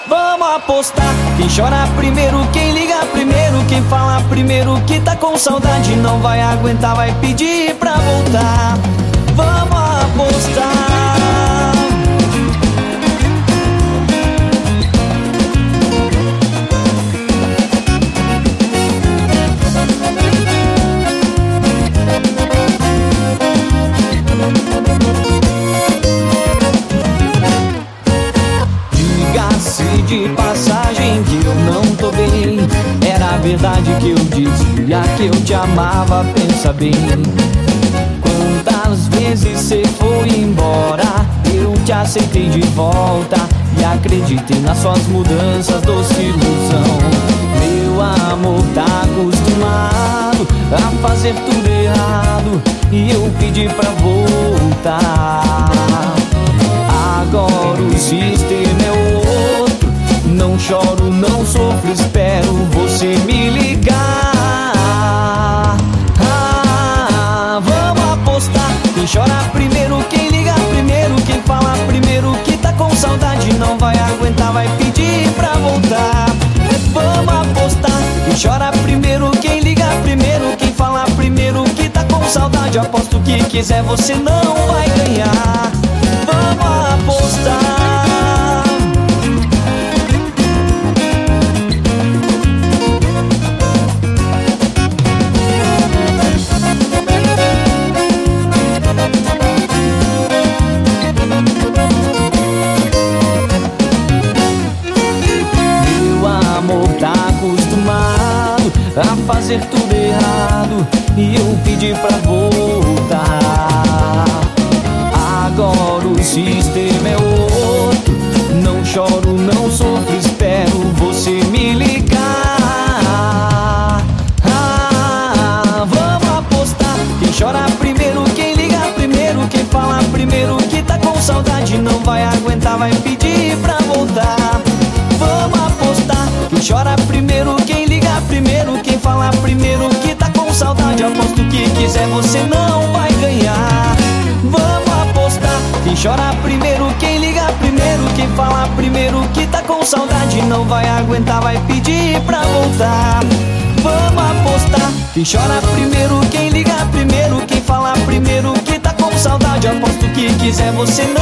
Vamos apostar. Quem chora primeiro, quem liga primeiro, quem fala primeiro que tá com saudade, não vai aguentar, vai pedir pra voltar. Vamos apostar. Diga-se de passagem que eu não tô bem. Era verdade que eu dizia que eu te amava, pensa bem. Quantas vezes cê foi embora, eu te aceitei de volta e acreditei nas suas mudanças, doce ilusão. Meu amor tá acostumado a fazer tudo errado e eu pedi pra voltar. Agora o sistema é outro, não choro, não sofro, espero você me ligar. Vamos apostar. Quem chora primeiro, quem liga primeiro, quem fala primeiro que tá com saudade, não vai aguentar, vai pedir pra voltar. Vamos apostar. Quem chora primeiro, quem liga primeiro, quem fala primeiro que tá com saudade, aposto que quiser você não vai ganhar. Vamos apostar. Meu amor tá acostumado a fazer tudo errado e eu pedi pra voltar. Agora o sistema é outro, não choro, não sofro, espero você me ligar. Vamos apostar. Quem chora primeiro, quem liga primeiro, quem fala primeiro que tá com saudade, não vai aguentar, vai pedir pra voltar. Vamos apostar. Quem chora primeiro, quem liga primeiro, quem fala primeiro que tá com saudade, aposto que quiser você não vai ganhar. Vamos apostar. Quem chora primeiro, quem liga primeiro, quem fala primeiro que tá com saudade, não vai aguentar, vai pedir pra voltar. Vamos apostar. Quem chora primeiro, quem liga primeiro, quem fala primeiro que tá com saudade, aposto que quiser você não